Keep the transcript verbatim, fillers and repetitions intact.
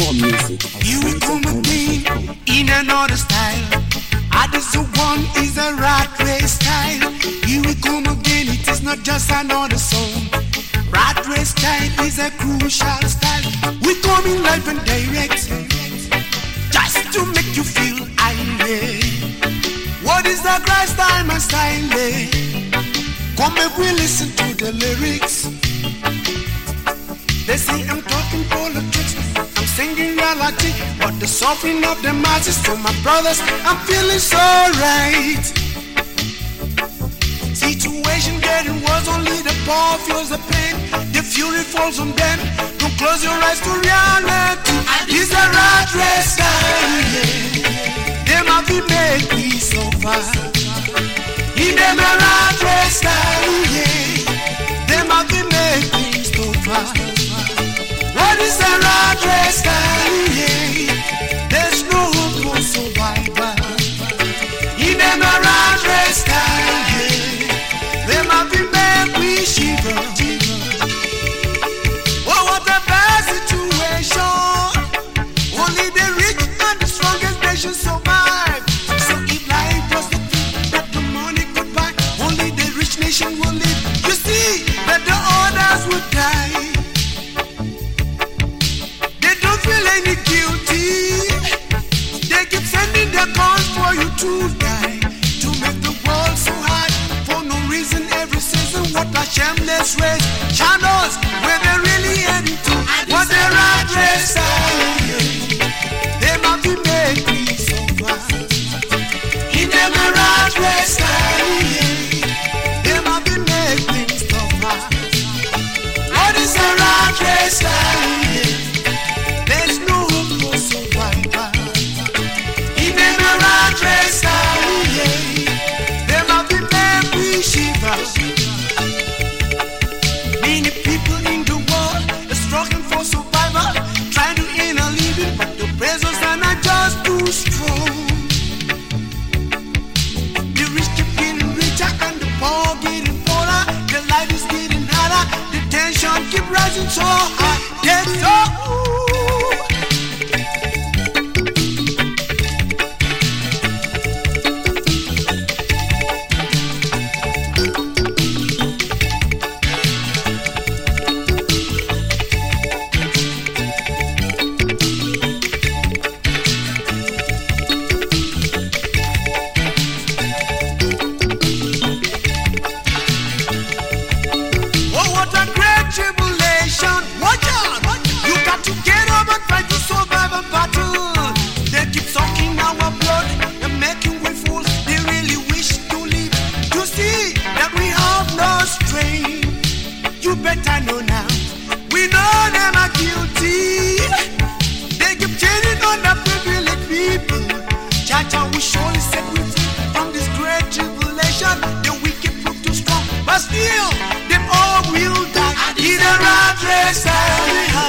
More music. Here we come again in another style. Ah, this one is a rat race style. Here we come again, it is not just another song. Rat race style is a crucial style. We come in live and direct, just to make you feel irate. What is the Christ time and style? Eh? Come make we listen to the lyrics. They say I'm talking politics, I'm singing reality, but the suffering of the masses to my brothers, I'm feeling so right. Situation getting worse, only the poor feels the pain. The fury falls on them. Don't close your eyes to reality. It's a rat race style, yeah. They might be make me so far. In them a rat race style, yeah. They might be make me so far. What is a rat race style, yeah. There's no hope for survival. In them a rat race style, yeah. They might be make me shiver. Oh, what a bad situation. Only the rich and the strongest nation survive. So if life was the thing that the money could buy, only the rich nation will live. You see that the others will die. They don't feel any guilty. They keep sending their guns for you to die. To make the world so hard for no reason every season. What a shameless race. Channels where they really heading to. What a rat race style. They might be making so fast. In them a rat race style. They might be making so fast. What is a rat race style? There's no hope for survival. In them a rat race style. They might be making shivers. Many people in the world are struggling for survival, trying to earn a living, but the pressures are not just too strong. The rich keep getting richer and the poor getting poorer. The life is getting harder, the tension keep rising so high. That's so. Still, them all will die. In a rat race,